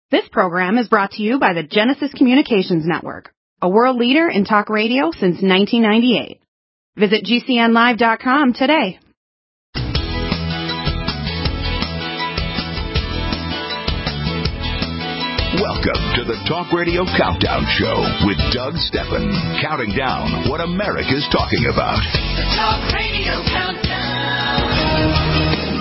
This program is brought to you by the Genesis Communications Network, a world leader in talk radio since 1998. Visit GCNlive.com today. Welcome to the Talk Radio Countdown Show with Doug Steffen, counting down what America's talking about. The Talk Radio Countdown.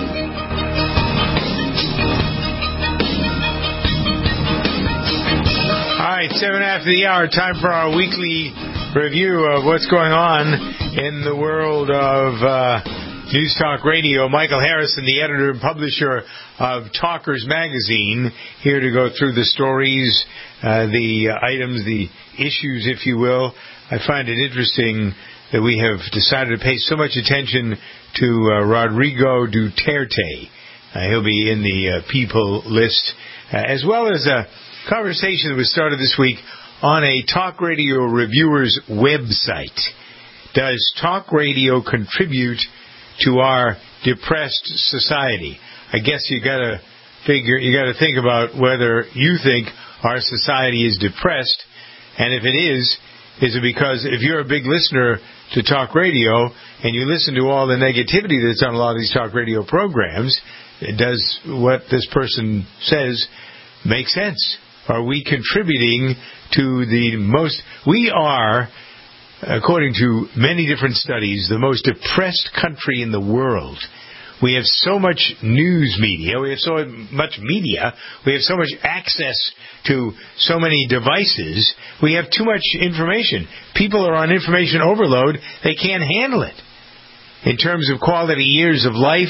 All right, 7 after the hour, time for our weekly review of what's going on in the world of News Talk Radio. Michael Harrison, the editor and publisher of Talkers Magazine, here to go through the stories, the items, the issues, if you will. I find it interesting that we have decided to pay so much attention to Rodrigo Duterte. He'll be in the people list, as well as a conversation that was started this week on a Talk Radio Reviewers website. Does talk radio contribute to our depressed society? I guess you got to think about whether you think our society is depressed, and if it is it because if you're a big listener to talk radio and you listen to all the negativity that's on a lot of these talk radio programs, does what this person says make sense? Are we contributing to the most... We are, according to many different studies, the most depressed country in the world. We have so much news media. We have so much media. We have so much access to so many devices. We have too much information. People are on information overload. They can't handle it. In terms of quality years of life,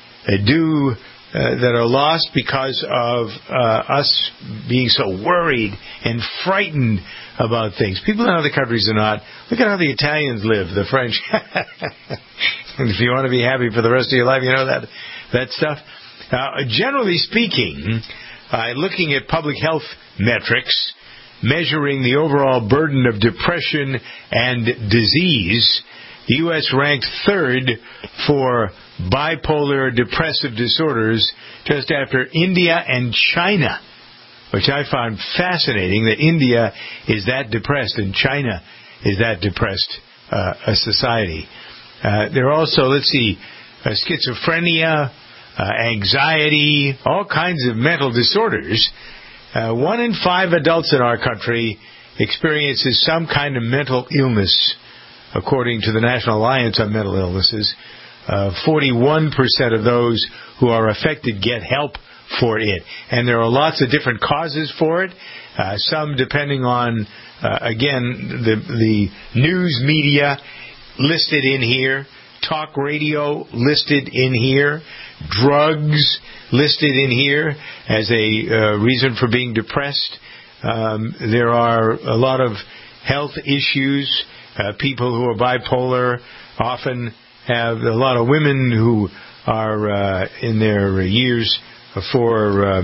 that are lost because of us being so worried and frightened about things. People in other countries are not. Look at how the Italians live, the French. And if you want to be happy for the rest of your life, you know that stuff. Generally speaking, looking at public health metrics, measuring the overall burden of depression and disease, the U.S. ranked third for bipolar depressive disorders, just after India and China, which I found fascinating that India is that depressed and China is that depressed a society. There are also, schizophrenia, anxiety, all kinds of mental disorders. 1 in 5 adults in our country experiences some kind of mental illness, according to the National Alliance on Mental Illnesses. 41% of those who are affected get help for it. And there are lots of different causes for it, some depending on, again, the news media listed in here, talk radio listed in here, drugs listed in here as a reason for being depressed. There are a lot of health issues. People who are bipolar often have a lot of women who are in their years for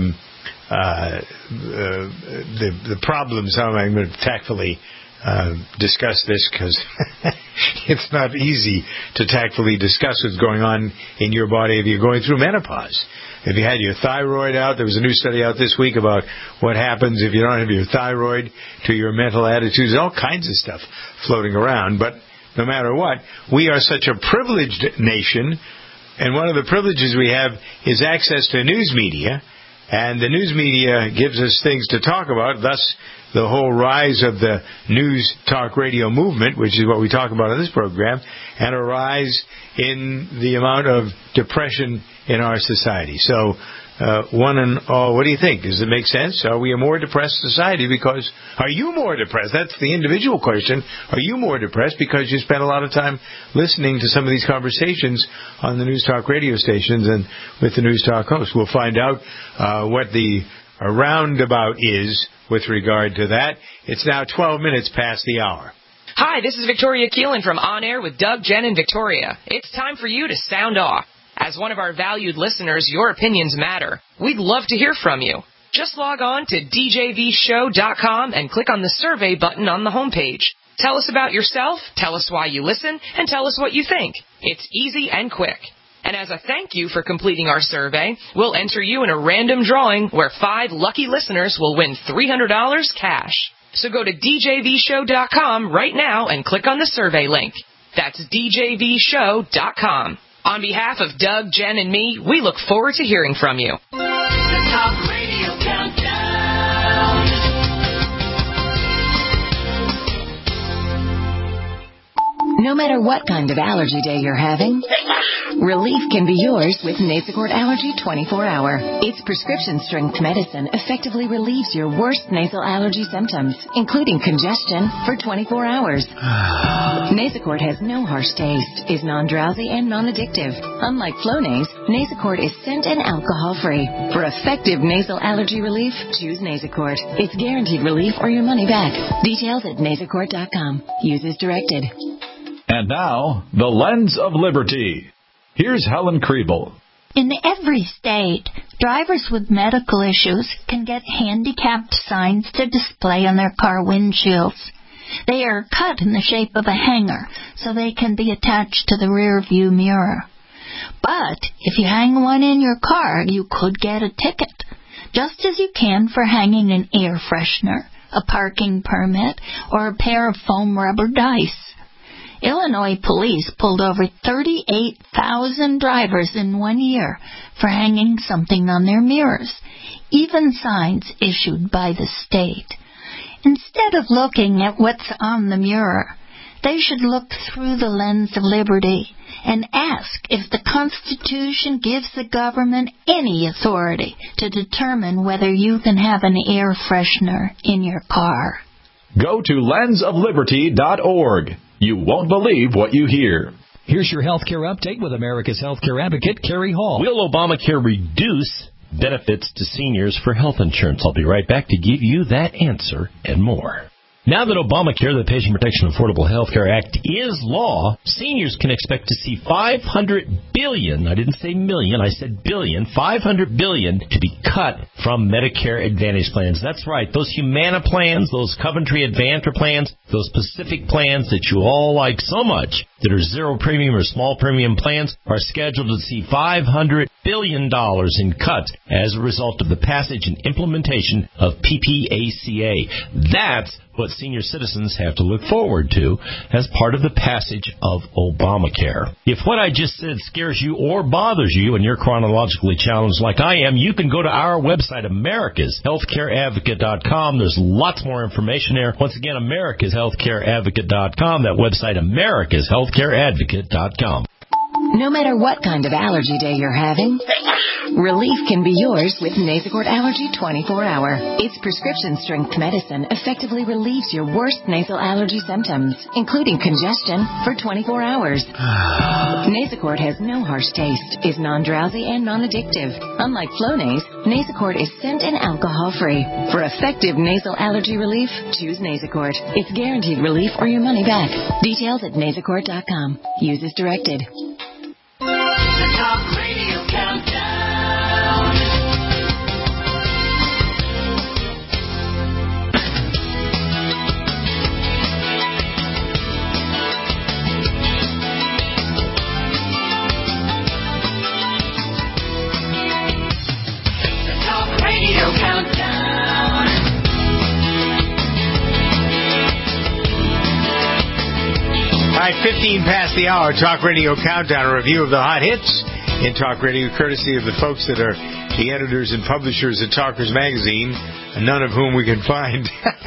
the problems. I'm going to tactfully discuss this because it's not easy to tactfully discuss what's going on in your body if you're going through menopause. If you had your thyroid out, there was a new study out this week about what happens if you don't have your thyroid to your mental attitudes, all kinds of stuff floating around. But no matter what, we are such a privileged nation, and one of the privileges we have is access to news media, and the news media gives us things to talk about, thus the whole rise of the news talk radio movement, which is what we talk about in this program, and a rise in the amount of depression in our society. So, one and all, what do you think? Does it make sense? Are we a more depressed society because... Are you more depressed? That's the individual question. Are you more depressed because you spend a lot of time listening to some of these conversations on the News Talk radio stations and with the News Talk host? We'll find out what the roundabout is with regard to that. It's now 12 minutes past the hour. Hi, this is Victoria Keelan from On Air with Doug, Jen, and Victoria. It's time for you to sound off. As one of our valued listeners, your opinions matter. We'd love to hear from you. Just log on to djvshow.com and click on the survey button on the homepage. Tell us about yourself, tell us why you listen, and tell us what you think. It's easy and quick. And as a thank you for completing our survey, we'll enter you in a random drawing where 5 lucky listeners will win $300 cash. So go to djvshow.com right now and click on the survey link. That's djvshow.com. On behalf of Doug, Jen, and me, we look forward to hearing from you. The Talk Radio Countdown. No matter what kind of allergy day you're having, relief can be yours with Nasacort Allergy 24-Hour. Its prescription-strength medicine effectively relieves your worst nasal allergy symptoms, including congestion, for 24 hours. Nasacort has no harsh taste, is non-drowsy, and non-addictive. Unlike Flonase, Nasacort is scent and alcohol-free. For effective nasal allergy relief, choose Nasacort. It's guaranteed relief or your money back. Details at nasacort.com. Use as directed. And now, the Lens of Liberty. Here's Helen Kriebel. In every state, drivers with medical issues can get handicapped signs to display on their car windshields. They are cut in the shape of a hanger, so they can be attached to the rear view mirror. But if you hang one in your car, you could get a ticket, just as you can for hanging an air freshener, a parking permit, or a pair of foam rubber dice. Illinois police pulled over 38,000 drivers in 1 year for hanging something on their mirrors, even signs issued by the state. Instead of looking at what's on the mirror, they should look through the lens of liberty and ask if the Constitution gives the government any authority to determine whether you can have an air freshener in your car. Go to lensofliberty.org. You won't believe what you hear. Here's your healthcare update with America's healthcare advocate, Kerry Hall. Will Obamacare reduce benefits to seniors for health insurance? I'll be right back to give you that answer and more. Now that Obamacare, the Patient Protection Affordable Health Care Act, is law, seniors can expect to see $500 billion, I didn't say million, I said billion, $500 billion to be cut from Medicare Advantage plans. That's right, those Humana plans, those Coventry Advantage plans, those Pacific plans that you all like so much, that are zero premium or small premium plans, are scheduled to see $500 billion in cuts as a result of the passage and implementation of PPACA. That's what senior citizens have to look forward to as part of the passage of Obamacare. If what I just said scares you or bothers you and you're chronologically challenged like I am, you can go to our website, americashealthcareadvocate.com. There's lots more information there. Once again, americashealthcareadvocate.com. That website, americashealthcareadvocate.com. No matter what kind of allergy day you're having, relief can be yours with Nasacort Allergy 24-Hour. Its prescription-strength medicine effectively relieves your worst nasal allergy symptoms, including congestion, for 24 hours. Nasacort has no harsh taste, is non-drowsy, and non-addictive. Unlike Flonase, Nasacort is scent and alcohol-free. For effective nasal allergy relief, choose Nasacort. It's guaranteed relief or your money back. Details at nasacort.com. Use as directed. The Talk Radio Countdown. The Talk Radio Countdown. All right, 15 past the hour, Talk Radio Countdown, a review of the hot hits in Talk Radio, courtesy of the folks that are the editors and publishers of Talkers Magazine, none of whom we can find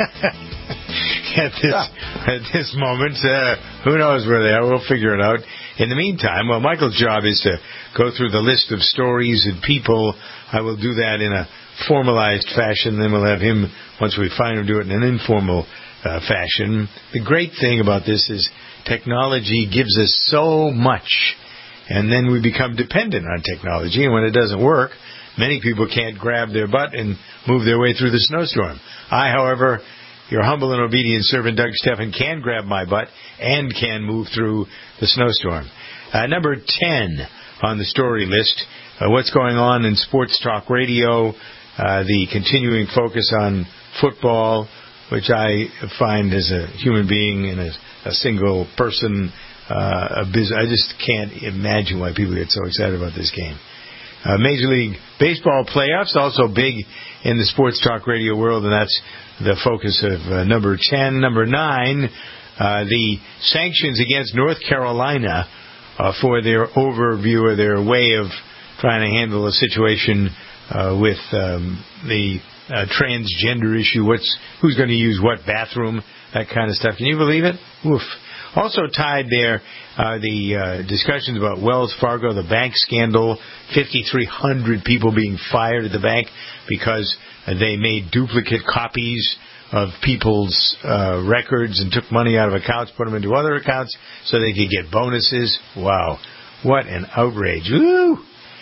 at this moment. Who knows where they are? We'll figure it out. In the meantime, well, Michael's job is to go through the list of stories and people. I will do that in a formalized fashion. Then we'll have him, once we find him, do it in an informal fashion. The great thing about this is technology gives us so much, and then we become dependent on technology, and when it doesn't work, many people can't grab their butt and move their way through the snowstorm. I, however, your humble and obedient servant, Doug Steffen, can grab my butt and can move through the snowstorm. Number 10 on the story list, what's going on in Sports Talk Radio, the continuing focus on football, which I find as a human being and as a single person I just can't imagine why people get so excited about this game. Major League Baseball playoffs, also big in the sports talk radio world, and that's the focus of number 10. Number 9, the sanctions against North Carolina for their overview or their way of trying to handle a situation with the transgender issue. Who's going to use what bathroom, that kind of stuff. Can you believe it? Oof. Also tied there, the discussions about Wells Fargo, the bank scandal, 5,300 people being fired at the bank because they made duplicate copies of people's records and took money out of accounts, put them into other accounts so they could get bonuses. Wow. What an outrage. Woo!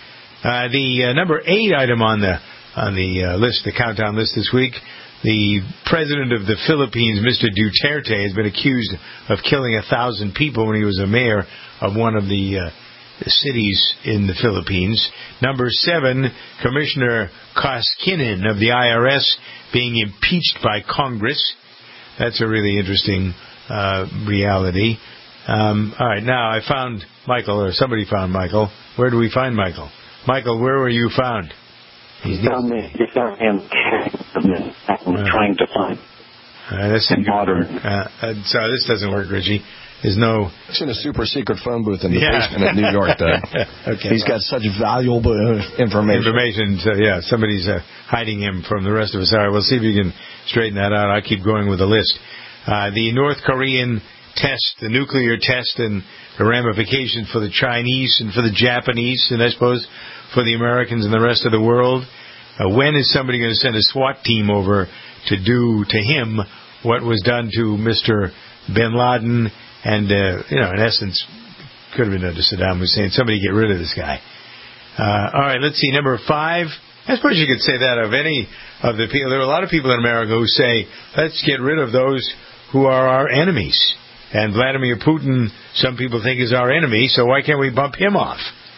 The number 8 item on the list, the countdown list this week, the president of the Philippines, Mr. Duterte, has been accused of killing 1,000 people when he was a mayor of one of the cities in the Philippines. Number 7, Commissioner Koskinen of the IRS being impeached by Congress. That's a really interesting reality. All right, now I found Michael, or somebody found Michael. Where do we find Michael? Michael, where were you found? He found me. He found him. I'm trying to find modern. So this doesn't work, Richie. There's no... It's in a super secret phone booth in the basement of New York, though. Okay, he's got such valuable information. So, yeah, somebody's hiding him from the rest of us. All right, we'll see if you can straighten that out. I'll keep going with the list. The North Korean test, the nuclear test, and the ramifications for the Chinese and for the Japanese, and I suppose for the Americans and the rest of the world. When is somebody going to send a SWAT team over to do to him what was done to Mr. Bin Laden? And, in essence, could have been done to Saddam Hussein. Somebody get rid of this guy. All right, let's see. Number 5. I suppose you could say that of any of the people. There are a lot of people in America who say, let's get rid of those who are our enemies. And Vladimir Putin, some people think, is our enemy, so why can't we bump him off?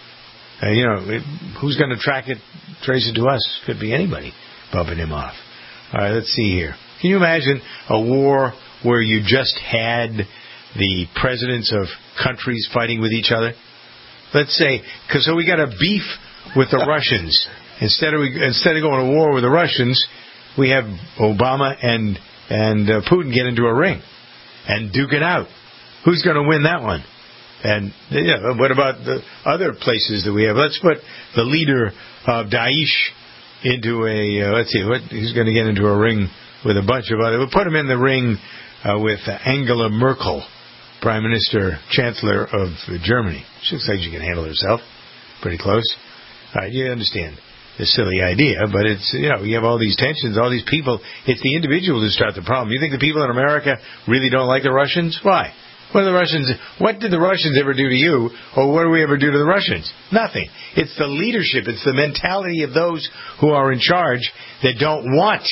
Who's going to trace it to us? Could be anybody bumping him off. All right, let's see here. Can you imagine a war where you just had the presidents of countries fighting with each other? Let's say, so we got a beef with the Russians. Instead of going to war with the Russians, we have Obama and Putin get into a ring and duke it out. Who's going to win that one? And what about the other places that we have? Let's put the leader of Daesh into he's going to get into a ring with a bunch of other. We'll put him in the ring with Angela Merkel, Prime Minister, Chancellor of Germany. She looks like she can handle herself. Pretty close. All right, you understand the silly idea, but it's, you have all these tensions, all these people. It's the individuals who start the problem. You think the people in America really don't like the Russians? Why? What did the Russians ever do to you, or what do we ever do to the Russians? Nothing. It's the leadership, it's the mentality of those who are in charge that don't want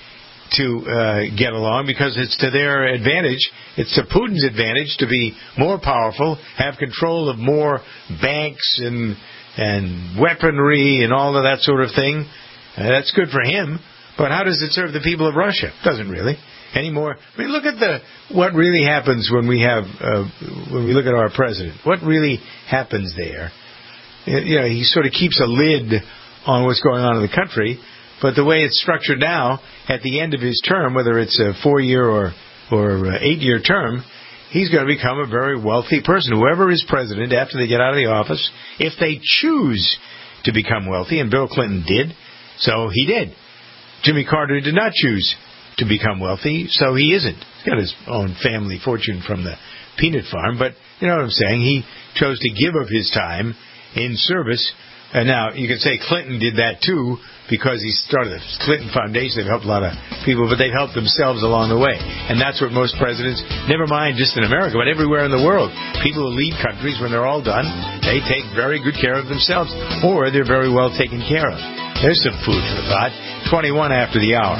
to get along because it's to their advantage. It's to Putin's advantage to be more powerful, have control of more banks and weaponry and all of that sort of thing. That's good for him, but how does it serve the people of Russia? Doesn't really. Anymore. I mean, look at what really happens when we look at our president. What really happens there? He sort of keeps a lid on what's going on in the country, but the way it's structured now, at the end of his term, whether it's a 4-year or 8-year term, he's going to become a very wealthy person. Whoever is president after they get out of the office, if they choose to become wealthy, and Bill Clinton did, so he did. Jimmy Carter did not choose to become wealthy, so he isn't. He's got his own family fortune from the peanut farm, but you know what I'm saying? He chose to give of his time in service. And now, you can say Clinton did that too, because he started the Clinton Foundation. They've helped a lot of people, but they've helped themselves along the way. And that's what most presidents, never mind just in America, but everywhere in the world, people who lead countries, when they're all done, they take very good care of themselves, or they're very well taken care of. There's some food for thought. 21 after the hour.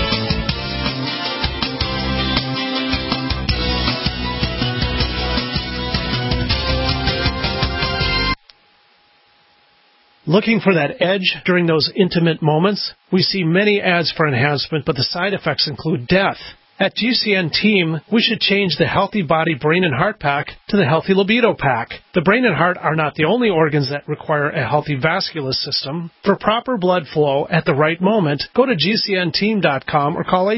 Looking for that edge during those intimate moments? We see many ads for enhancement, but the side effects include death. At GCN Team, we should change the Healthy Body, Brain, and Heart Pack to the Healthy Libido Pack. The brain and heart are not the only organs that require a healthy vascular system. For proper blood flow at the right moment, go to GCNteam.com or call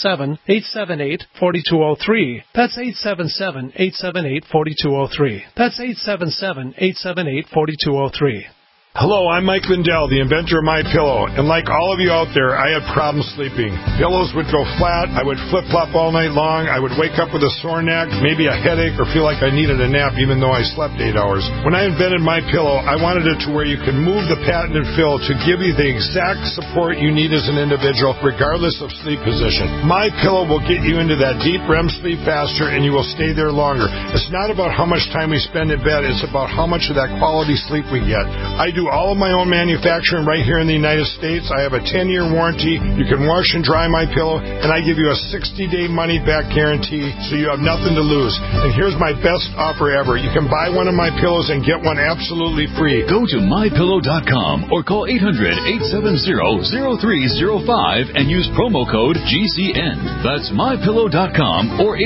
877-878-4203. That's 877-878-4203. That's 877-878-4203. Hello, I'm Mike Lindell, the inventor of MyPillow, and like all of you out there, I had problems sleeping. Pillows would go flat, I would flip-flop all night long, I would wake up with a sore neck, maybe a headache, or feel like I needed a nap even though I slept 8 hours. When I invented MyPillow, I wanted it to where you can move the patented fill to give you the exact support you need as an individual, regardless of sleep position. MyPillow will get you into that deep REM sleep faster, and you will stay there longer. It's not about how much time we spend in bed, it's about how much of that quality sleep we get. I do all of my own manufacturing right here in the United States. I have a 10-year warranty. You can wash and dry MyPillow, and I give you a 60-day money-back guarantee, so you have nothing to lose. And here's my best offer ever. You can buy one of my pillows and get one absolutely free. Go to MyPillow.com or call 800-870-0305 and use promo code GCN. That's MyPillow.com or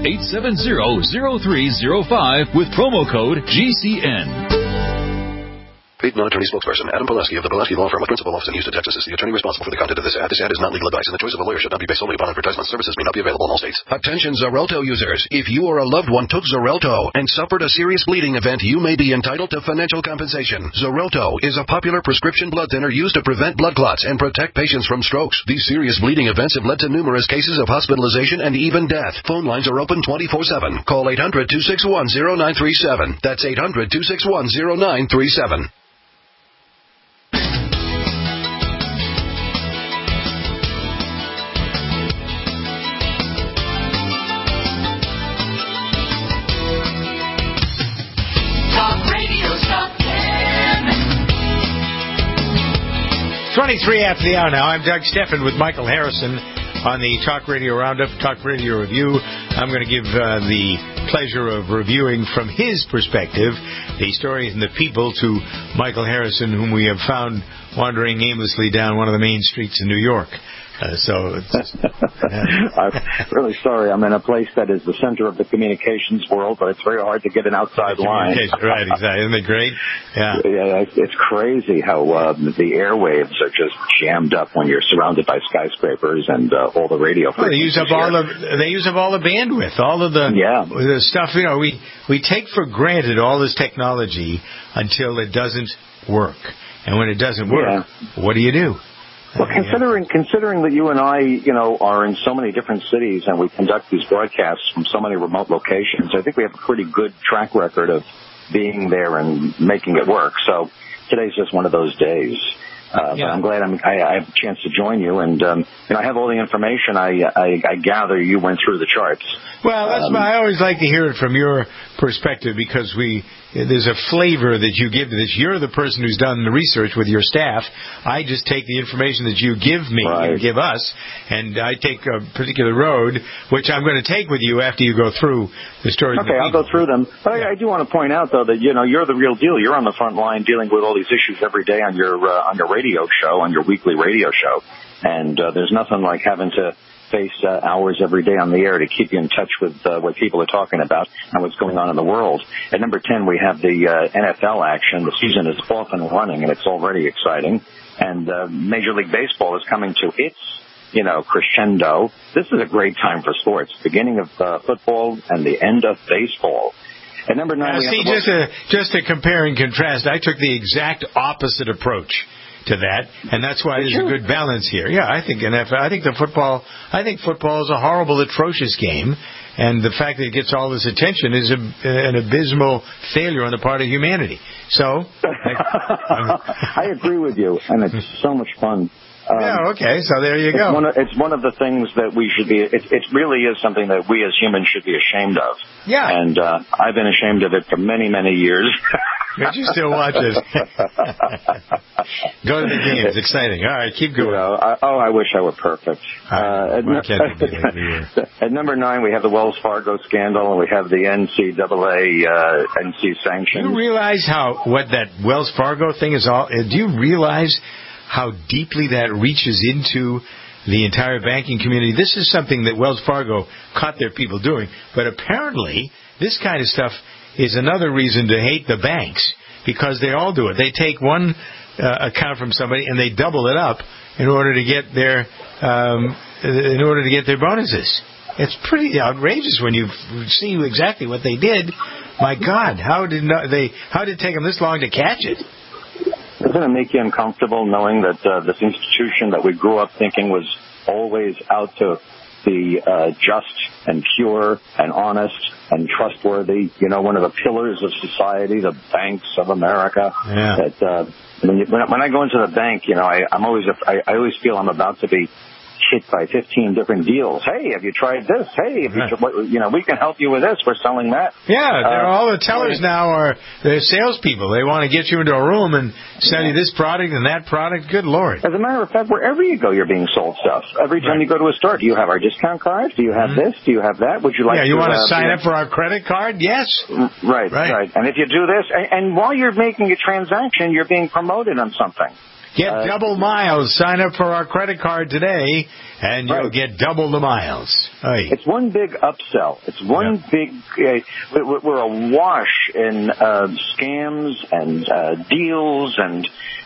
800-870-0305 with promo code GCN. Paid non-attorney spokesperson Adam Pulaski of the Pulaski Law Firm with principal office in Houston, Texas, is the attorney responsible for the content of this ad. This ad is not legal advice, and the choice of a lawyer should not be based solely upon advertisement. Services may not be available in all states. Attention Xarelto users. If you or a loved one took Xarelto and suffered a serious bleeding event, you may be entitled to financial compensation. Xarelto is a popular prescription blood thinner used to prevent blood clots and protect patients from strokes. These serious bleeding events have led to numerous cases of hospitalization and even death. Phone lines are open 24/7. Call 800-261-0937. That's 800-261-0937. Talk Radio Stop 10. 23 after the hour now. I'm Doug Steffen with Michael Harrison on the Talk Radio Roundup, Talk Radio Review. I'm going to give the pleasure of reviewing from his perspective the stories and the people to Michael Harrison, whom we have found wandering aimlessly down one of the main streets in New York. I'm really sorry. I'm in a place that is the center of the communications world, but it's very hard to get an outside line. Right, exactly. Isn't it great? Yeah. It's crazy how the airwaves are just jammed up when you're surrounded by skyscrapers and all the radio. Well, they use up all the bandwidth, all of the stuff. You know, we take for granted all this technology until it doesn't work, and when it doesn't work, what do you do? Well, considering that you and I, are in so many different cities and we conduct these broadcasts from so many remote locations, I think we have a pretty good track record of being there and making it work. So today's just one of those days. But I'm glad I have a chance to join you, and I have all the information. I gather you went through the charts. Well, that's I always like to hear it from your perspective, because there's a flavor that you give to this. You're the person who's done the research with your staff. I just take the information that you give me and give us, and I take a particular road, which I'm going to take with you after you go through the stories. Okay, I'll go through them. But I do want to point out, though, that you're the real deal. You're on the front line dealing with all these issues every day on your radio show, on your weekly radio show, and there's nothing like having to face hours every day on the air to keep you in touch with what people are talking about and what's going on in the world. At number 10, we have the NFL action. The season is off and running, and it's already exciting. And Major League Baseball is coming to its, crescendo. This is a great time for sports, beginning of football and the end of baseball. At number 9, just to compare and contrast, I took the exact opposite approach to that, and that's why there's a good balance here. Yeah, I think football is a horrible, atrocious game, and the fact that it gets all this attention is an abysmal failure on the part of humanity. So, I agree with you, and it's so much fun. Okay, so there you go. It's one of the things that we should be. It really is something that we as humans should be ashamed of. Yeah, and I've been ashamed of it for many, many years. But you still watch it. Go to the game. It's exciting. All right, keep going. I wish I were perfect. At number 9, we have the Wells Fargo scandal, and we have the NCAA NC sanctions. Do you realize what that Wells Fargo thing is all? Do you realize how deeply that reaches into the entire banking community. This is something that Wells Fargo caught their people doing. But apparently, this kind of stuff is another reason to hate the banks, because they all do it. They take one account from somebody and they double it up in order to get their bonuses. It's pretty outrageous when you see exactly what they did. My God, how did it take them this long to catch it? Doesn't it make you uncomfortable knowing that this institution that we grew up thinking was always out to be just and pure and honest and trustworthy, one of the pillars of society, the banks of America. Yeah. That when I go into the bank, I always feel I'm about to be hit by 15 different deals. Hey, have you tried this? Hey, we can help you with this. We're selling that. Yeah, all the tellers now are they're salespeople. They want to get you into a room and sell you this product and that product. Good Lord. As a matter of fact, wherever you go, you're being sold stuff. Every time you go to a store, do you have our discount card? Do you have this? Do you have that? Would you like to... Yeah, you want to sign up for our credit card? Yes. Right. And if you do this, and while you're making a transaction, you're being promoted on something. Get double miles. Sign up for our credit card today, and you'll get double the miles. Hey. It's one big upsell. It's one big... we're awash in scams and deals and,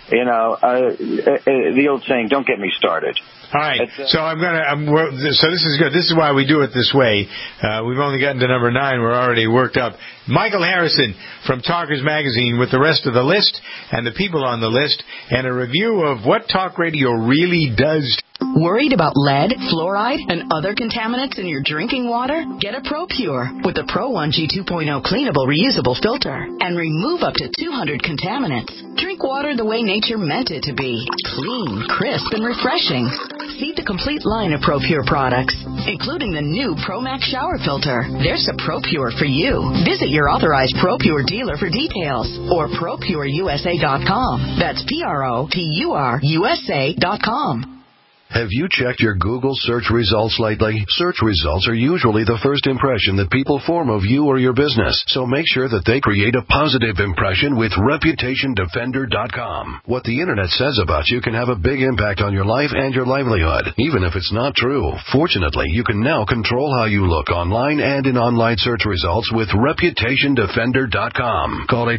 the old saying, don't get me started. All right, so so this is good. This is why we do it this way. We've only gotten to number 9. We're already worked up. Michael Harrison from Talkers Magazine with the rest of the list and the people on the list and a review of what talk radio really does. Worried about lead, fluoride, and other contaminants in your drinking water? Get a ProPure with the Pro 1G 2.0 cleanable reusable filter and remove up to 200 contaminants. Drink water the way nature meant it to be. Clean, crisp, and refreshing. See the complete line of ProPure products, including the new ProMax shower filter. There's a ProPure for you. Visit your authorized ProPure dealer for details or ProPureUSA.com. That's ProPureUSA.com. Have you checked your Google search results lately? Search results are usually the first impression that people form of you or your business, so make sure that they create a positive impression with ReputationDefender.com. What the Internet says about you can have a big impact on your life and your livelihood, even if it's not true. Fortunately, you can now control how you look online and in online search results with ReputationDefender.com. Call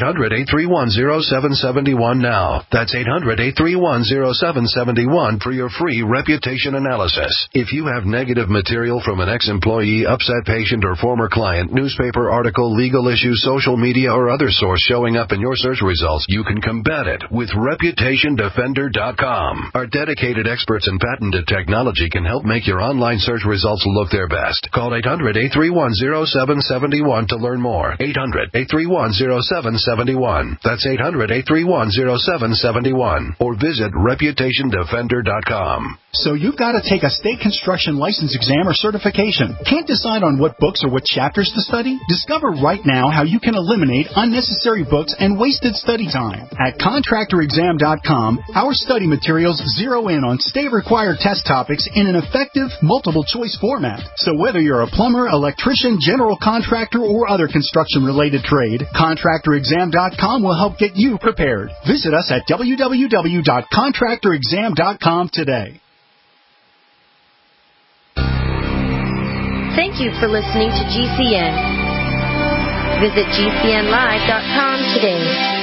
800-831-0771 now. That's 800-831-0771 for your free reputation analysis. If you have negative material from an ex-employee, upset patient, or former client, newspaper article, legal issue, social media, or other source showing up in your search results, you can combat it with ReputationDefender.com. Our dedicated experts in patented technology can help make your online search results look their best. Call 800-831-0771 to learn more. 800-831-0771. That's 800-831-0771. Or visit ReputationDefender.com. So you've got to take a state construction license exam or certification. Can't decide on what books or what chapters to study? Discover right now how you can eliminate unnecessary books and wasted study time. At ContractorExam.com, our study materials zero in on state-required test topics in an effective, multiple-choice format. So whether you're a plumber, electrician, general contractor, or other construction-related trade, ContractorExam.com will help get you prepared. Visit us at www.ContractorExam.com today. Thank you for listening to GCN. Visit GCNlive.com today.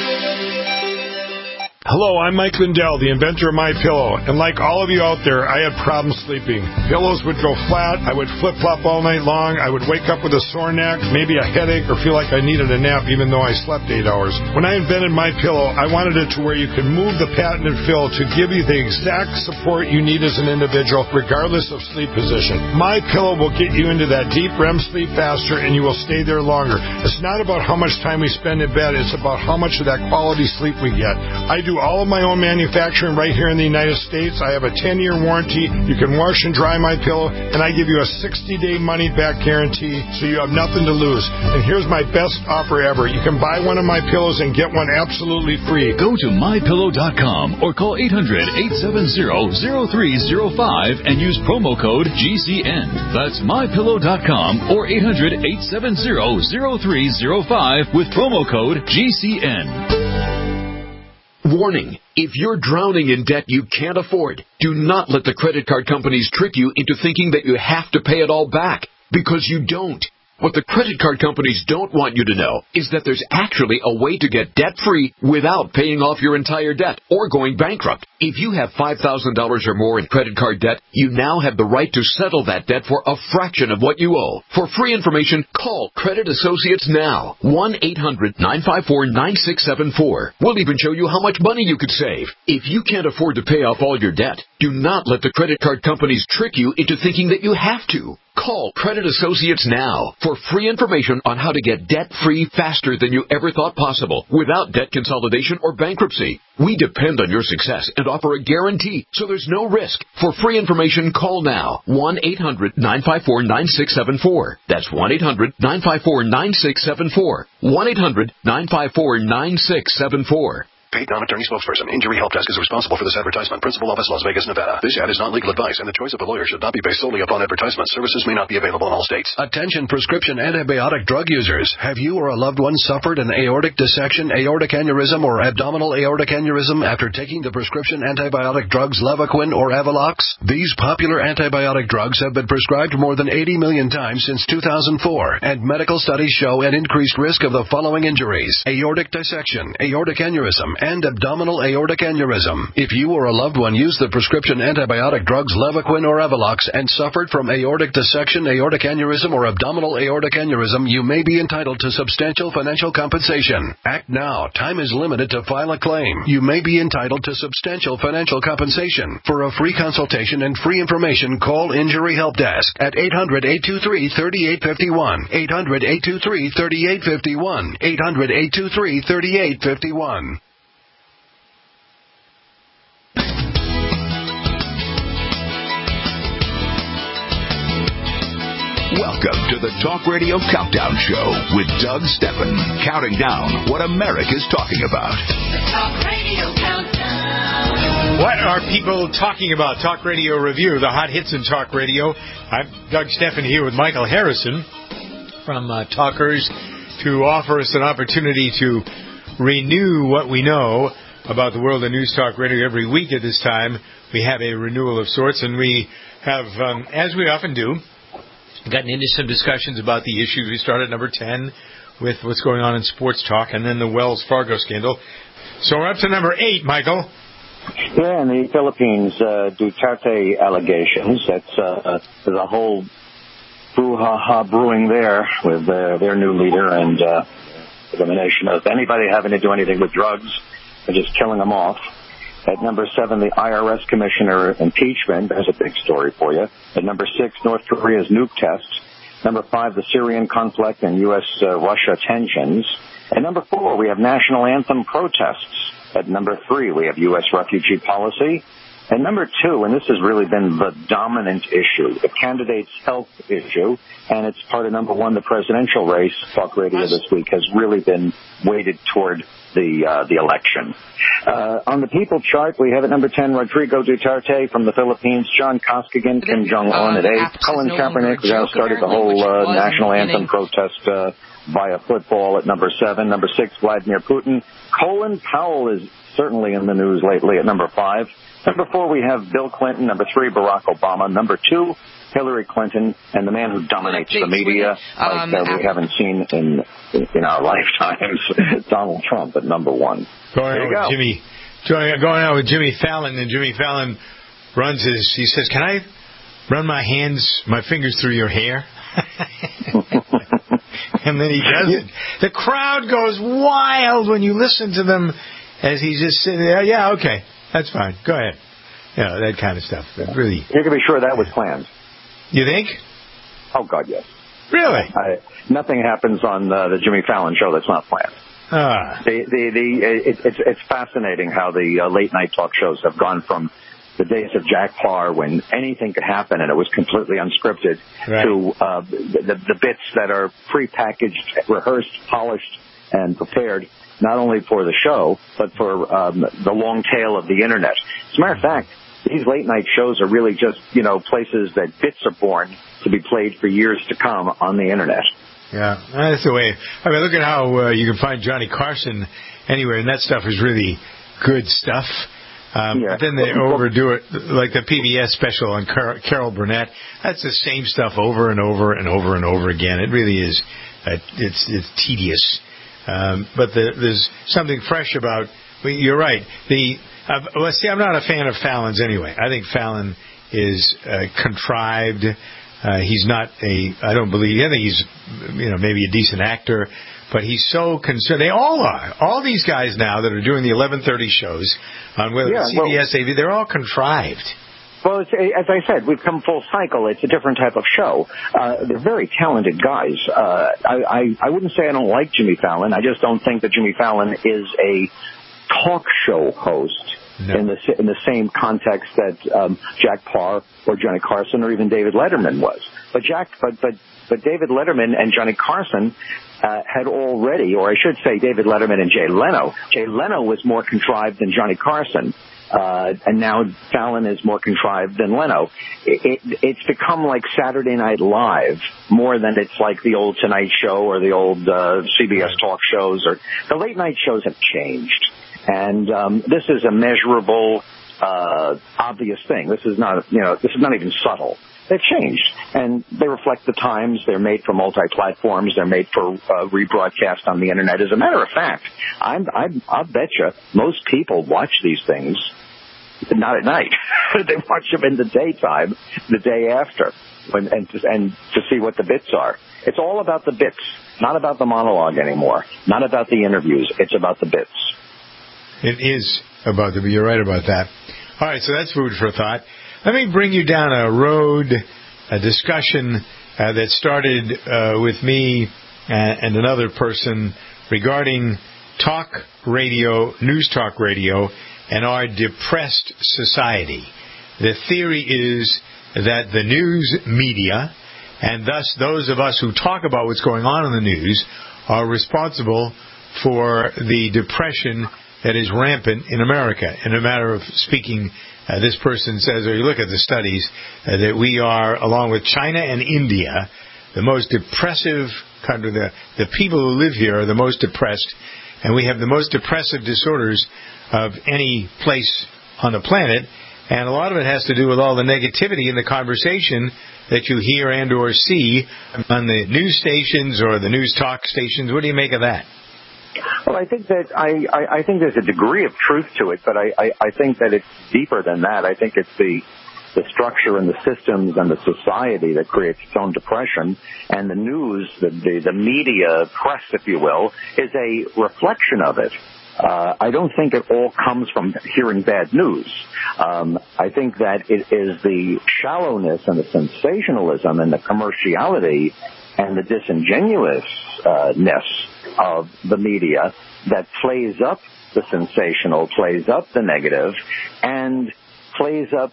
Hello, I'm Mike Lindell, the inventor of MyPillow, and like all of you out there, I had problems sleeping. Pillows would go flat, I would flip-flop all night long, I would wake up with a sore neck, maybe a headache, or feel like I needed a nap even though I slept 8 hours. When I invented MyPillow, I wanted it to where you could move the patented fill to give you the exact support you need as an individual, regardless of sleep position. MyPillow will get you into that deep REM sleep faster, and you will stay there longer. It's not about how much time we spend in bed, it's about how much of that quality sleep we get. I do all of my own manufacturing right here in the United States. I have a 10-year warranty. You can wash and dry my pillow, and I give you a 60-day money-back guarantee, so you have nothing to lose. And here's my best offer ever. You can buy one of my pillows and get one absolutely free. Go to MyPillow.com or call 800-870-0305 and use promo code GCN. That's MyPillow.com or 800-870-0305 with promo code GCN. Warning, if you're drowning in debt you can't afford, do not let the credit card companies trick you into thinking that you have to pay it all back, because you don't. What the credit card companies don't want you to know is that there's actually a way to get debt-free without paying off your entire debt or going bankrupt. If you have $5,000 or more in credit card debt, you now have the right to settle that debt for a fraction of what you owe. For free information, call Credit Associates now. 1-800-954-9674. We'll even show you how much money you could save. If you can't afford to pay off all your debt, do not let the credit card companies trick you into thinking that you have to. Call Credit Associates now for free information on how to get debt-free faster than you ever thought possible without debt consolidation or bankruptcy. We depend on your success and offer a guarantee, so there's no risk. For free information, call now. 1-800-954-9674. That's 1-800-954-9674. 1-800-954-9674. Paid non-attorney spokesperson. Injury Help Desk is responsible for this advertisement. Principal office, Las Vegas, Nevada. This ad is not legal advice, and the choice of a lawyer should not be based solely upon advertisement. Services may not be available in all states. Attention prescription antibiotic drug users. Have you or a loved one suffered an aortic dissection, aortic aneurysm, or abdominal aortic aneurysm after taking the prescription antibiotic drugs Levaquin or Avelox? These popular antibiotic drugs have been prescribed more than 80 million times since 2004, and medical studies show an increased risk of the following injuries: aortic dissection, aortic aneurysm, and abdominal aortic aneurysm. If you or a loved one used the prescription antibiotic drugs Levaquin or Avelox and suffered from aortic dissection, aortic aneurysm, or abdominal aortic aneurysm, you may be entitled to substantial financial compensation. Act now. Time is limited to file a claim. You may be entitled to substantial financial compensation. For a free consultation and free information, call Injury Help Desk at 800-823-3851. 800-823-3851. 800-823-3851. Welcome to the Talk Radio Countdown Show with Doug Steffen, counting down what America's talking about. The Talk Radio Countdown. What are people talking about? Talk Radio Review, the hot hits in talk radio. I'm Doug Steffen here with Michael Harrison from Talkers to offer us an opportunity to renew what we know about the world of News Talk Radio. Every week at this time, we have a renewal of sorts, and we have, as we often do, gotten into some discussions about the issues. We started at number 10 with what's going on in sports talk, and then the Wells Fargo scandal. So we're up to number 8, Michael. Yeah, in the Philippines, Duterte allegations. There's a whole brouhaha brewing there with their new leader and elimination of anybody having to do anything with drugs and just killing them off. At number 7, the IRS commissioner impeachment. There's a big story for you. At number 6, North Korea's nuke tests. Number 5, the Syrian conflict and U.S.-Russia tensions. At number 4, we have national anthem protests. At number 3, we have U.S. refugee policy. At number 2, and this has really been the dominant issue, the candidate's health issue, and it's part of number 1, the presidential race. Talk Radio this week has really been weighted toward the election. On the people chart, we have at number 10, Rodrigo Duterte from the Philippines, John Costigan, Kim Jong-un at 8, Colin Kaepernick, who now started the whole national anthem protest via football at number 7. Number 6, Vladimir Putin. Colin Powell is certainly in the news lately at number 5. Number 4, we have Bill Clinton. Number 3, Barack Obama. Number 2, Hillary Clinton, and the man who dominates the media we haven't seen in our lifetimes, Donald Trump at number 1. Going out with Jimmy Fallon, and Jimmy Fallon he says, "Can I run my fingers through your hair?" And then he does it. The crowd goes wild when you listen to them as he's just sitting there. Yeah, okay, that's fine. Go ahead. That kind of stuff. Really, you can be sure that was planned. You think? Oh, God, yes. Really? Nothing happens on the Jimmy Fallon show that's not planned. It's fascinating how the late night talk shows have gone from the days of Jack Paar, when anything could happen and it was completely unscripted, to the bits that are prepackaged, rehearsed, polished, and prepared, not only for the show, but for the long tail of the Internet. As a matter of fact, these late night shows are really just, places that bits are born to be played for years to come on the Internet. Yeah, that's the way. I mean, look at how you can find Johnny Carson anywhere, and that stuff is really good stuff. But then they overdo it, like the PBS special on Carol Burnett. That's the same stuff over and over and over and over again. It really is. It's tedious. But there's something fresh about. You're right. I'm not a fan of Fallon's anyway. I think Fallon is contrived. He's not I think he's, maybe a decent actor, but he's so concerned. They all are. All these guys now that are doing the 11:30 shows on whether it's CBS, AV, they're all contrived. Well, as I said, we've come full cycle. It's a different type of show. They're very talented guys. I wouldn't say I don't like Jimmy Fallon. I just don't think that Jimmy Fallon is a talk show host in the same context that Jack Paar or Johnny Carson or even David Letterman was. But David Letterman and Johnny Carson had already, or I should say David Letterman and Jay Leno. Jay Leno was more contrived than Johnny Carson. And now Fallon is more contrived than Leno. It's become like Saturday Night Live more than it's like the old Tonight Show or the old CBS talk shows. Or the late night shows have changed. And this is a measurable, obvious thing. This is not even subtle. They've changed, and they reflect the times. They're made for multi-platforms. They're made for rebroadcast on the internet. As a matter of fact, I'll bet you most people watch these things not at night. They watch them in the daytime, the day after, and to see what the bits are. It's all about the bits, not about the monologue anymore, not about the interviews. It's about the bits. It is about the. You're right about that. All right, so that's food for thought. Let me bring you down a road, a discussion that started with me and another person regarding talk radio, news talk radio, and our depressed society. The theory is that the news media, and thus those of us who talk about what's going on in the news, are responsible for the depression that is rampant in America. In a matter of speaking, this person says, or you look at the studies, that we are, along with China and India, the most depressive country. The people who live here are the most depressed, and we have the most depressive disorders of any place on the planet. And a lot of it has to do with all the negativity in the conversation that you hear and or see on the news stations or the news talk stations. What do you make of that? Well, I think that I think there's a degree of truth to it, but I think that it's deeper than that. I think it's the structure and the systems and the society that creates its own depression, and the news, the media press, if you will, is a reflection of it. I don't think it all comes from hearing bad news. I think that it is the shallowness and the sensationalism and the commerciality and the disingenuousness of the media that plays up the sensational, plays up the negative, and plays up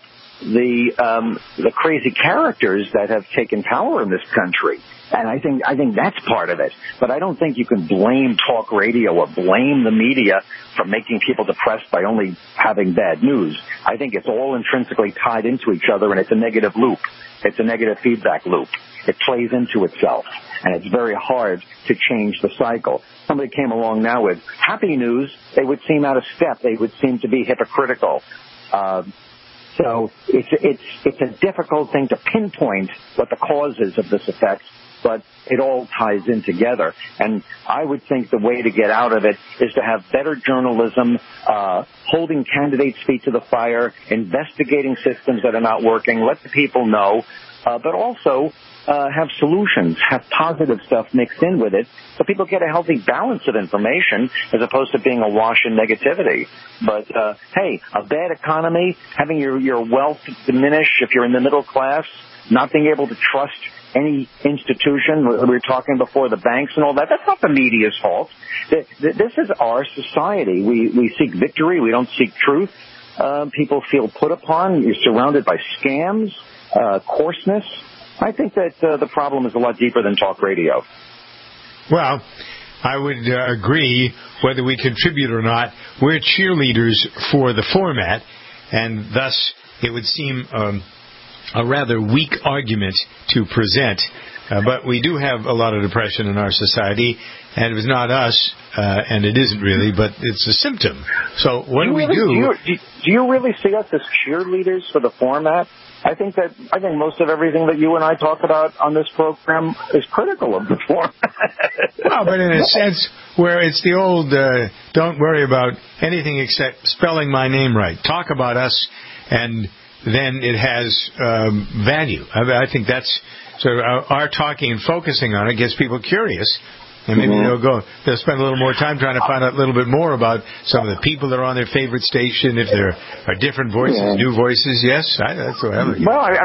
the crazy characters that have taken power in this country. And I think that's part of it. But I don't think you can blame talk radio or blame the media for making people depressed by only having bad news. I think it's all intrinsically tied into each other, and it's a negative loop. It's a negative feedback loop. It plays into itself, and it's very hard to change the cycle. Somebody came along now with happy news. They would seem out of step. They would seem to be hypocritical. So it's a difficult thing to pinpoint what the cause is of this effect, but it all ties in together. And I would think the way to get out of it is to have better journalism, holding candidates' feet to the fire, investigating systems that are not working, let the people know, but also have solutions, have positive stuff mixed in with it, so people get a healthy balance of information as opposed to being awash in negativity. But, hey, a bad economy, having your wealth diminish if you're in the middle class, not being able to trust any institution, we were talking before, the banks and all that, that's not the media's fault. This is our society. We seek victory. We don't seek truth. People feel put upon. You're surrounded by scams, coarseness. I think that the problem is a lot deeper than talk radio. Well, I would agree, whether we contribute or not. We're cheerleaders for the format, and thus it would seem a rather weak argument to present. But we do have a lot of depression in our society, and it was not us, and it isn't really, but it's a symptom. So what do we do? Do you really see us as cheerleaders for the format? I think most of everything that you and I talk about on this program is critical of the format. Well, but in a sense where it's the old, don't worry about anything except spelling my name right. Talk about us, and then it has value. I think that's sort of our talking and focusing on it gets people curious. And maybe they'll spend a little more time trying to find out a little bit more about some of the people that are on their favorite station, if there are different voices, new voices. Yes, that's what I'm looking at. Well, I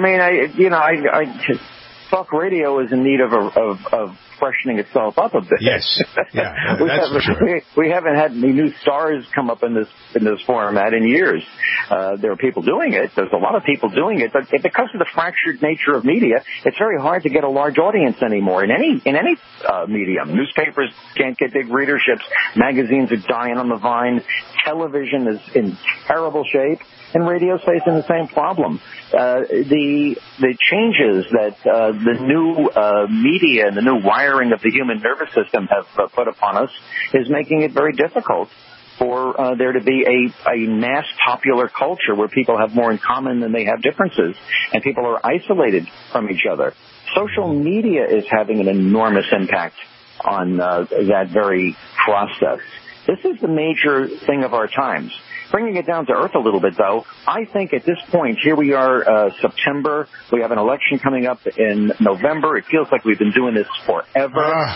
mean, talk radio is in need of freshening itself up a bit. Yes, yeah, that's for sure. We haven't had any new stars come up in this format in years. There are people doing it. There's a lot of people doing it, but because of the fractured nature of media, it's very hard to get a large audience anymore in any medium. Newspapers can't get big readerships. Magazines are dying on the vine. Television is in terrible shape. And radio's facing the same problem. The changes that the new media and the new wiring of the human nervous system have put upon us is making it very difficult for there to be a mass popular culture where people have more in common than they have differences, and people are isolated from each other. Social media is having an enormous impact on that very process. This is the major thing of our times. Bringing it down to earth a little bit, though, I think at this point, here we are, September. We have an election coming up in November. It feels like we've been doing this forever.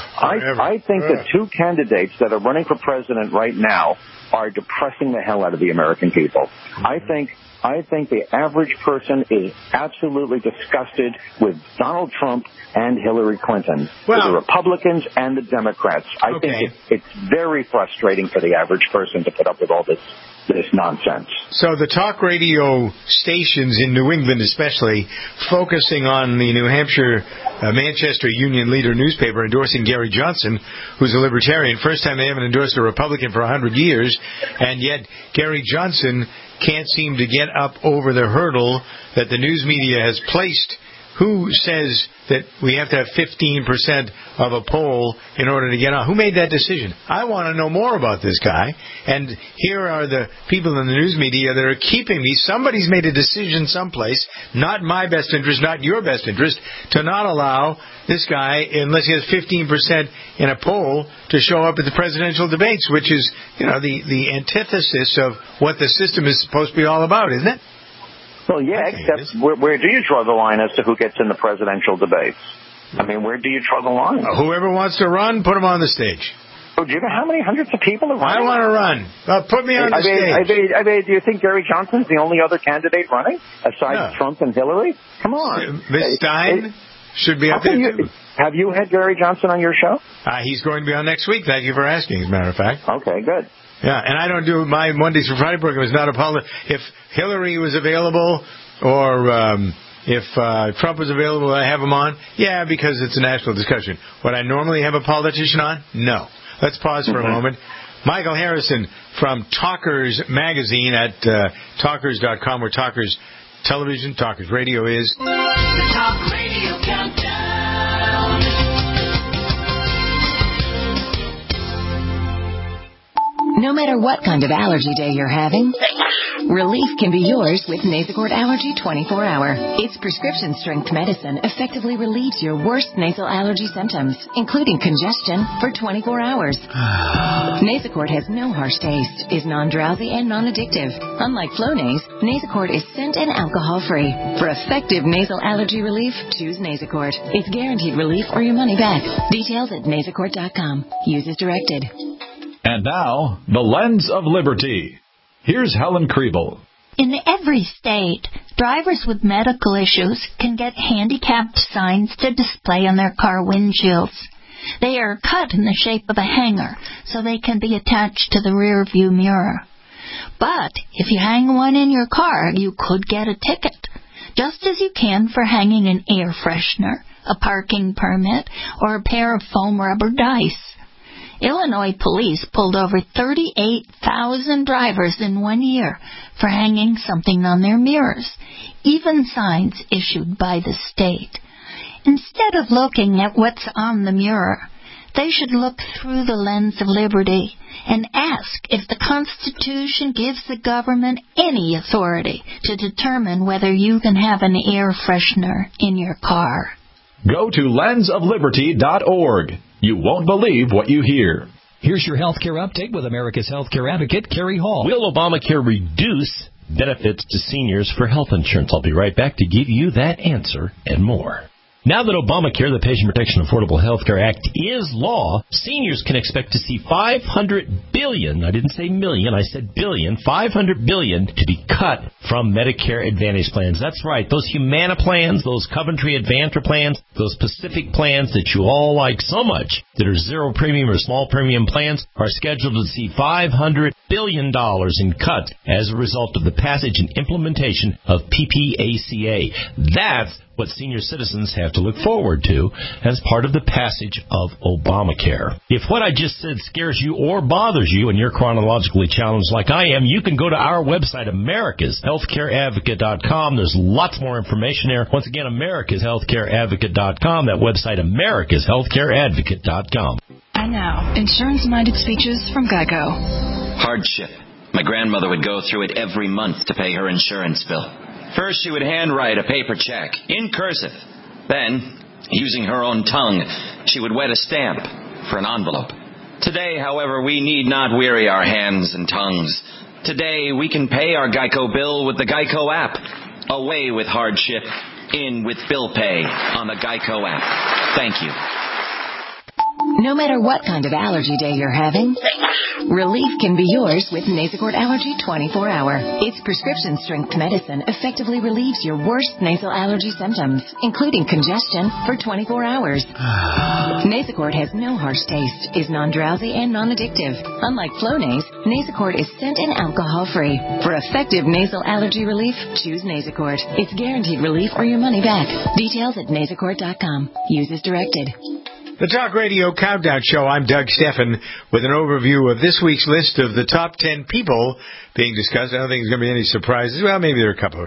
I think the two candidates that are running for president right now are depressing the hell out of the American people. I think the average person is absolutely disgusted with Donald Trump and Hillary Clinton, with the Republicans and the Democrats. I think it's very frustrating for the average person to put up with all this nonsense. So the talk radio stations in New England especially, focusing on the New Hampshire Manchester Union Leader newspaper endorsing Gary Johnson, who's a libertarian. First time they haven't endorsed a Republican for 100 years, and yet Gary Johnson can't seem to get up over the hurdle that the news media has placed. Who says that we have to have 15% of a poll in order to get on? Who made that decision? I want to know more about this guy. And here are the people in the news media that are keeping me. Somebody's made a decision someplace, not my best interest, not your best interest, to not allow this guy, unless he has 15% in a poll, to show up at the presidential debates, which is, the antithesis of what the system is supposed to be all about, isn't it? Well, yeah, except where do you draw the line as to who gets in the presidential debates? I mean, where do you draw the line? Whoever wants to run, put him on the stage. Oh, do you know how many hundreds of people are running? I want to run. Put me on the stage. I mean, do you think Gary Johnson's the only other candidate running, aside Trump and Hillary? Come on. Ms. Stein should be up there, too. Have you had Gary Johnson on your show? He's going to be on next week. Thank you for asking, as a matter of fact. Okay, good. Yeah, and I don't do my Mondays for Friday program. It's not a politics. If Hillary was available, or if Trump was available, I have him on. Yeah, because it's a national discussion. Would I normally have a politician on? No. Let's pause for a moment. Michael Harrison from Talkers Magazine at talkers.com, where Talkers Television, Talkers Radio is. The Talk Radio Countdown. No matter what kind of allergy day you're having, relief can be yours with Nasacort Allergy 24-Hour. Its prescription-strength medicine effectively relieves your worst nasal allergy symptoms, including congestion, for 24 hours. Nasacort has no harsh taste, is non-drowsy, and non-addictive. Unlike Flonase, Nasacort is scent and alcohol-free. For effective nasal allergy relief, choose Nasacort. It's guaranteed relief or your money back. Details at nasacort.com. Use as directed. And now, the Lens of Liberty. Here's Helen Kriebel. In every state, drivers with medical issues can get handicapped signs to display on their car windshields. They are cut in the shape of a hanger, so they can be attached to the rear view mirror. But if you hang one in your car, you could get a ticket, just as you can for hanging an air freshener, a parking permit, or a pair of foam rubber dice. Illinois police pulled over 38,000 drivers in 1 year for hanging something on their mirrors, even signs issued by the state. Instead of looking at what's on the mirror, they should look through the lens of liberty and ask if the Constitution gives the government any authority to determine whether you can have an air freshener in your car. Go to lensofliberty.org. You won't believe what you hear. Here's your healthcare update with America's healthcare advocate, Kerry Hall. Will Obamacare reduce benefits to seniors for health insurance? I'll be right back to give you that answer and more. Now that Obamacare, the Patient Protection Affordable Health Care Act, is law, seniors can expect to see $500 billion, I didn't say million, I said billion, $500 billion to be cut from Medicare Advantage plans. That's right, those Humana plans, those Coventry Advantage plans, those Pacific plans that you all like so much, that are zero premium or small premium plans, are scheduled to see $500 billion in cuts as a result of the passage and implementation of PPACA. That's what senior citizens have to look forward to as part of the passage of Obamacare. If what I just said scares you or bothers you and you're chronologically challenged like I am, you can go to our website, americashealthcareadvocate.com. There's lots more information there. Once again, americashealthcareadvocate.com. That website, americashealthcareadvocate.com. And now, insurance-minded speeches from GEICO. Hardship. My grandmother would go through it every month to pay her insurance bill. First, she would handwrite a paper check in cursive. Then, using her own tongue, she would wet a stamp for an envelope. Today, however, we need not weary our hands and tongues. Today, we can pay our GEICO bill with the GEICO app. Away with hardship, in with bill pay on the GEICO app. Thank you. No matter what kind of allergy day you're having, relief can be yours with Nasacort Allergy 24-Hour. Its prescription-strength medicine effectively relieves your worst nasal allergy symptoms, including congestion, for 24 hours. Nasacort has no harsh taste, is non-drowsy, and non-addictive. Unlike Flonase, Nasacort is scent and alcohol-free. For effective nasal allergy relief, choose Nasacort. It's guaranteed relief or your money back. Details at nasacort.com. Use as directed. The Talk Radio Countdown Show. I'm Doug Steffen with an overview of this week's list of the top 10 people being discussed. I don't think there's going to be any surprises. Well, maybe there are a couple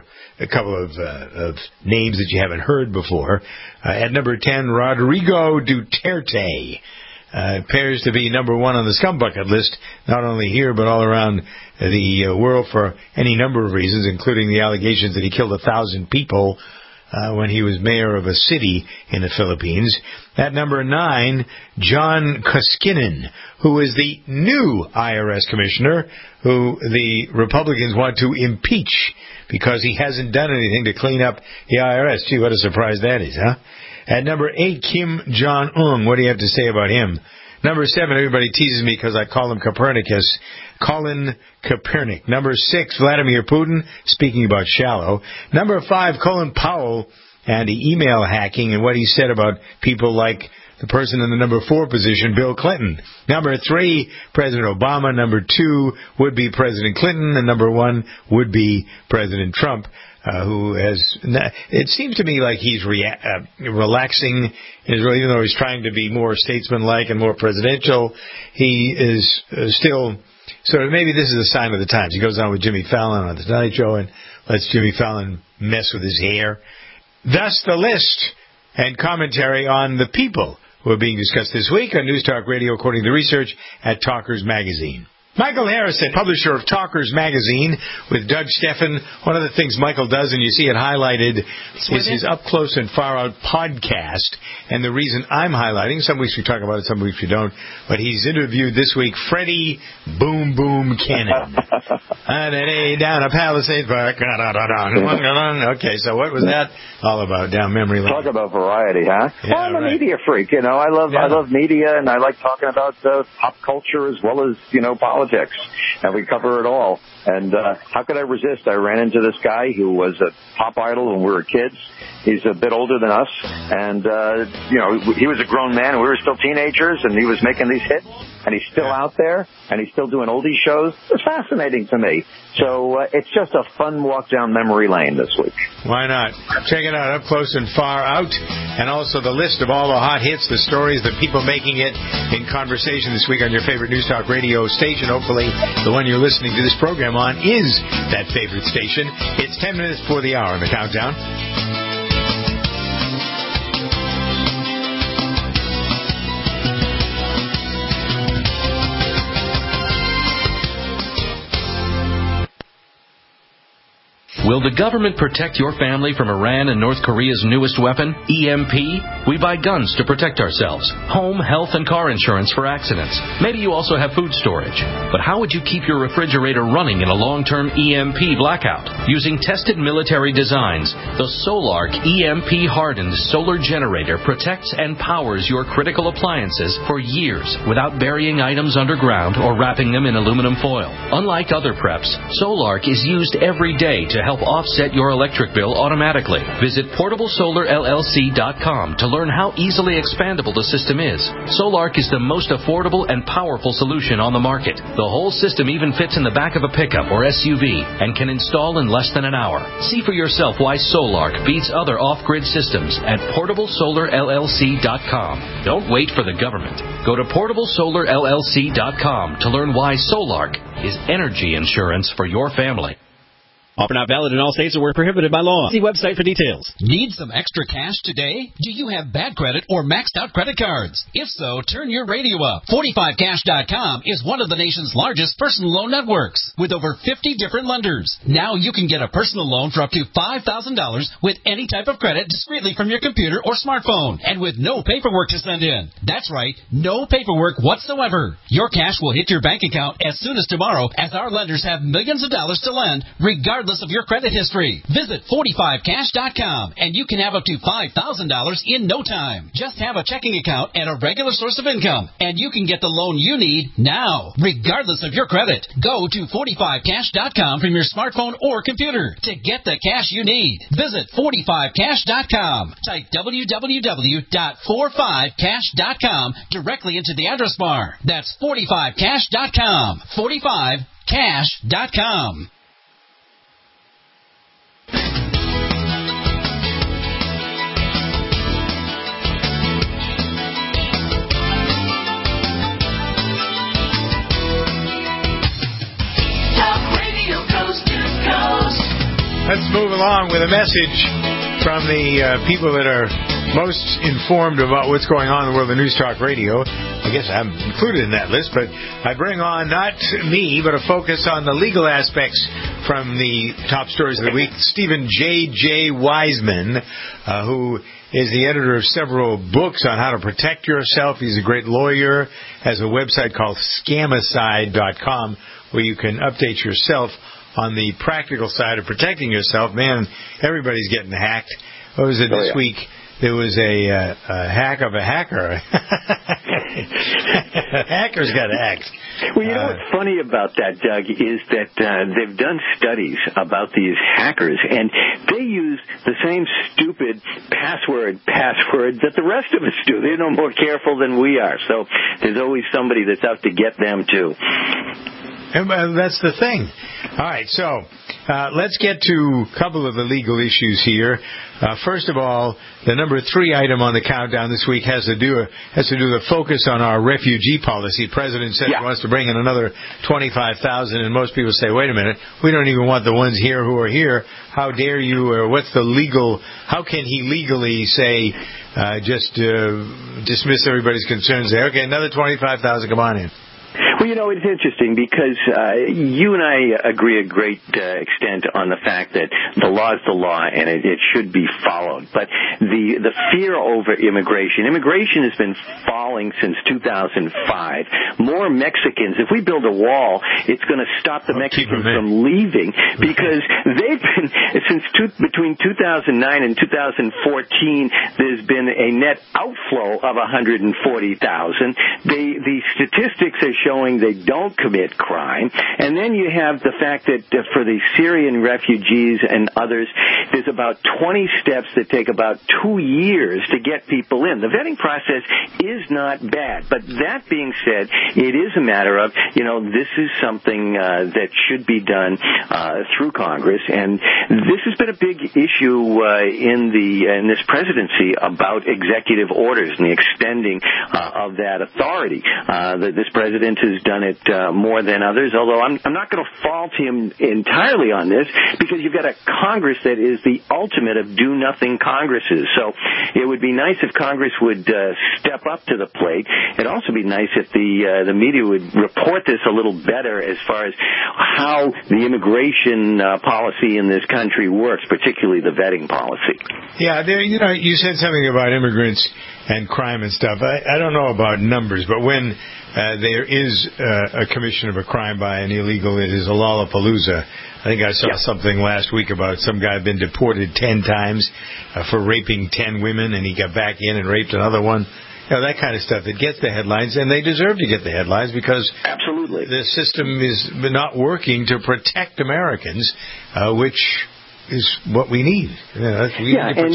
of names that you haven't heard before. At number 10, Rodrigo Duterte. Appears to be number one on the scum bucket list, not only here but all around the world for any number of reasons, including the allegations that he killed 1,000 people when he was mayor of a city in the Philippines. At number 9, John Koskinen, who is the new IRS commissioner, who the Republicans want to impeach because he hasn't done anything to clean up the IRS. Gee, what a surprise that is, huh? At number 8, Kim Jong-un. What do you have to say about him? Number 7, everybody teases me because I call him Copernicus. Colin Kaepernick. Number 6, Vladimir Putin, speaking about shallow. Number 5, Colin Powell and the email hacking and what he said about people like the person in the number 4 position, Bill Clinton. Number 3, President Obama. Number 2 would be President Clinton. And number 1 would be President Trump, who has, it seems to me like he's relaxing Israel, even though he's trying to be more statesmanlike and more presidential. He is still sort of, maybe this is a sign of the times. He goes on with Jimmy Fallon on The Tonight Show and lets Jimmy Fallon mess with his hair. Thus the list and commentary on the people who are being discussed this week on News Talk Radio, according to research at Talkers Magazine. Michael Harrison, publisher of Talkers Magazine, with Doug Steffen. One of the things Michael does, and you see it highlighted, is his Up Close and Far Out podcast. And the reason I'm highlighting, some weeks we talk about it, some weeks we don't, but he's interviewed this week Freddie Boom Boom Cannon. Down a Palisade Park. Okay, so what was that all about down memory lane? Talk about variety, huh? Yeah, well, I'm a media freak, you know. I love media, and I like talking about pop culture as well as, politics. And we cover it all. And how could I resist? I ran into this guy who was a pop idol when we were kids. He's a bit older than us. And, he was a grown man, and we were still teenagers, and he was making these hits. and he's still out there, and he's still doing oldie shows. It's fascinating to me. So it's just a fun walk down memory lane this week. Why not? Check it out, Up Close and Far Out, and also the list of all the hot hits, the stories, the people making it in conversation this week on your favorite News Talk radio station. Hopefully the one you're listening to this program on is that favorite station. It's 10 minutes before the hour in the countdown. Will the government protect your family from Iran and North Korea's newest weapon, EMP? We buy guns to protect ourselves, home, health, and car insurance for accidents. Maybe you also have food storage. But how would you keep your refrigerator running in a long-term EMP blackout? Using tested military designs, the Solarc EMP-hardened solar generator protects and powers your critical appliances for years without burying items underground or wrapping them in aluminum foil. Unlike other preps, Solarc is used every day to help offset your electric bill automatically. Visit PortableSolarLLC.com to learn how easily expandable the system is. Solarc is the most affordable and powerful solution on the market. The whole system even fits in the back of a pickup or SUV and can install in less than an hour. See for yourself why Solarc beats other off-grid systems at PortableSolarLLC.com. Don't wait for the government. Go to PortableSolarLLC.com to learn why Solarc is energy insurance for your family. Offer not valid in all states or where prohibited by law. See website for details. Need some extra cash today? Do you have bad credit or maxed out credit cards? If so, turn your radio up. 45cash.com is one of the nation's largest personal loan networks with over 50 different lenders. Now you can get a personal loan for up to $5,000 with any type of credit discreetly from your computer or smartphone and with no paperwork to send in. That's right, no paperwork whatsoever. Your cash will hit your bank account as soon as tomorrow as our lenders have millions of dollars to lend regardless of your credit history. Visit 45cash.com and you can have up to $5,000 in no time. Just have a checking account and a regular source of income and you can get the loan you need now, regardless of your credit. Go to 45cash.com from your smartphone or computer to get the cash you need. Visit 45cash.com. Type www.45cash.com directly into the address bar. That's 45cash.com. 45cash.com. Let's move along with a message from the people that are most informed about what's going on in the world of News Talk Radio. I guess I'm included in that list, but I bring on not me, but a focus on the legal aspects from the top stories of the week. Stephen J. Wiseman, who is the editor of several books on how to protect yourself. He's a great lawyer, has a website called Scamicide.com where you can update yourself on the practical side of protecting yourself. Man, everybody's getting hacked. What was it this week? There was a hack of a hacker. Hackers got hacked. Well, you know what's funny about that, Doug, is that they've done studies about these hackers, and they use the same stupid passwords that the rest of us do. They're no more careful than we are. So there's always somebody that's out to get them, too. And that's the thing. All right, so let's get to a couple of the legal issues here. First of all, the number 3 item on the countdown this week has to do with focus on our refugee policy. The president said he wants to bring in another 25,000, and most people say, wait a minute, we don't even want the ones here who are here. How dare you, or what's the legal, how can he legally say, dismiss everybody's concerns, say, okay, another 25,000, come on in. Well, you know, it's interesting because you and I agree a great extent on the fact that the law is the law and it should be followed. But the fear over immigration has been falling since 2005. More Mexicans, if we build a wall, it's going to stop the Mexicans from leaving because they've been, between 2009 and 2014, there's been a net outflow of 140,000. The statistics are showing showing they don't commit crime. And then you have the fact that for the Syrian refugees and others, there's about 20 steps that take about 2 years to get people in. The vetting process is not bad. But that being said, it is a matter of, this is something that should be done through Congress. And this has been a big issue in this presidency about executive orders and the extending of that authority. This president has done it more than others, although I'm not going to fault him entirely on this, because you've got a Congress that is the ultimate of do-nothing Congresses. So it would be nice if Congress would step up to the plate. It'd also be nice if the media would report this a little better as far as how the immigration policy in this country works, particularly the vetting policy. Yeah, you said something about immigrants and crime and stuff. I don't know about numbers, but when there is a commission of a crime by an illegal, it is a Lollapalooza. I think I saw something last week about some guy had been deported 10 times for raping 10 women, and he got back in and raped another one. That kind of stuff that gets the headlines, and they deserve to get the headlines because absolutely the system is not working to protect Americans, which is what we need. We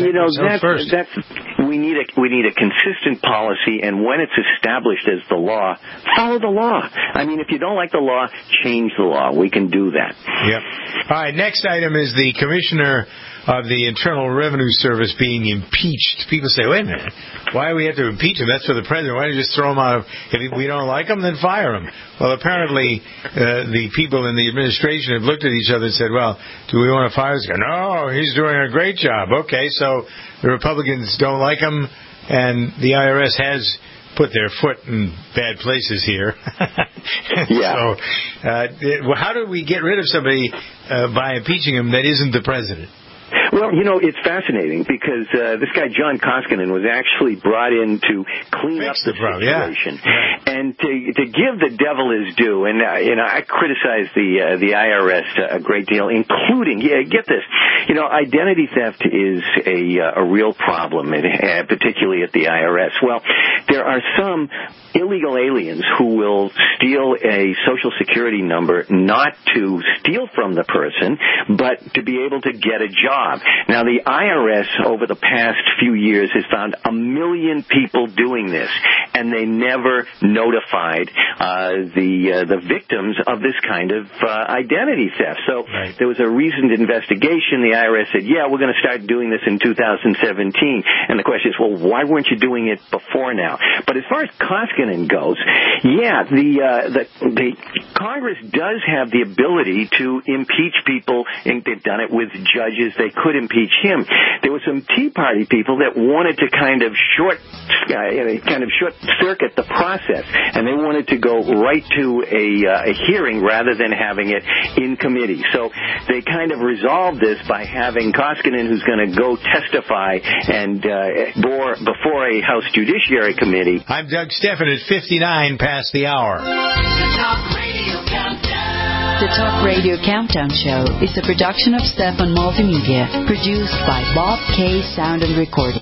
need a consistent policy, and when it's established as the law, follow the law. I mean, if you don't like the law, change the law. We can do that. Yep. All right, next item is the Commissioner of the Internal Revenue Service being impeached. People say, wait a minute, why do we have to impeach him? That's for the president. Why don't you just throw him out? If we don't like him, then fire him. Well, apparently the people in the administration have looked at each other and said, well, do we want to fire this guy? No, he's doing a great job. Okay, so the Republicans don't like him, and the IRS has put their foot in bad places here. So how do we get rid of somebody by impeaching him that isn't the president? Well, it's fascinating because this guy John Koskinen was actually brought in to clean up the situation, and to give the devil his due. And I criticize the IRS a great deal, including get this, identity theft is a real problem, particularly at the IRS. Well, there are some illegal aliens who will steal a Social Security number not to steal from the person, but to be able to get a job. Now, the IRS over the past few years has found 1 million people doing this, and they never notified the victims of this kind of identity theft. So there was a reasoned investigation. The IRS said, we're going to start doing this in 2017. And the question is, well, why weren't you doing it before now? But as far as Koskinen goes, the Congress does have the ability to impeach people, and they've done it with judges. They could impeach him. There were some Tea Party people that wanted to kind of short circuit the process, and they wanted to go right to a hearing rather than having it in committee. So they kind of resolved this by having Koskinen, who's going to go testify and before a House Judiciary Committee. I'm Doug Steffen at 59 past the hour. The Talk Radio Countdown Show is a production of Stefan Multimedia, produced by Bob K. Sound and Recording.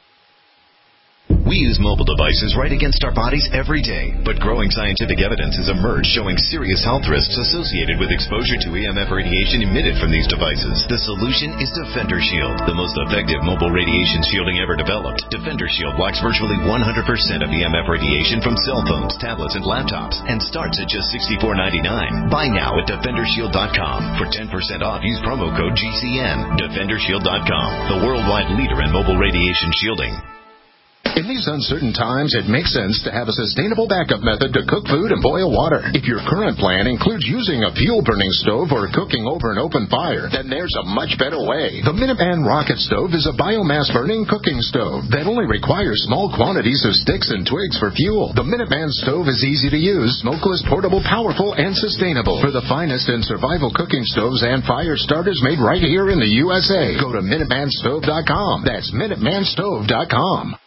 We use mobile devices right against our bodies every day, but growing scientific evidence has emerged showing serious health risks associated with exposure to EMF radiation emitted from these devices. The solution is Defender Shield, the most effective mobile radiation shielding ever developed. Defender Shield blocks virtually 100% of EMF radiation from cell phones, tablets, and laptops, and starts at just $64.99. Buy now at DefenderShield.com. For 10% off, use promo code GCN. DefenderShield.com, the worldwide leader in mobile radiation shielding. In these uncertain times, it makes sense to have a sustainable backup method to cook food and boil water. If your current plan includes using a fuel-burning stove or cooking over an open fire, then there's a much better way. The Minuteman Rocket Stove is a biomass-burning cooking stove that only requires small quantities of sticks and twigs for fuel. The Minuteman Stove is easy to use, smokeless, portable, powerful, and sustainable. For the finest in survival cooking stoves and fire starters made right here in the USA, go to MinutemanStove.com. That's MinutemanStove.com.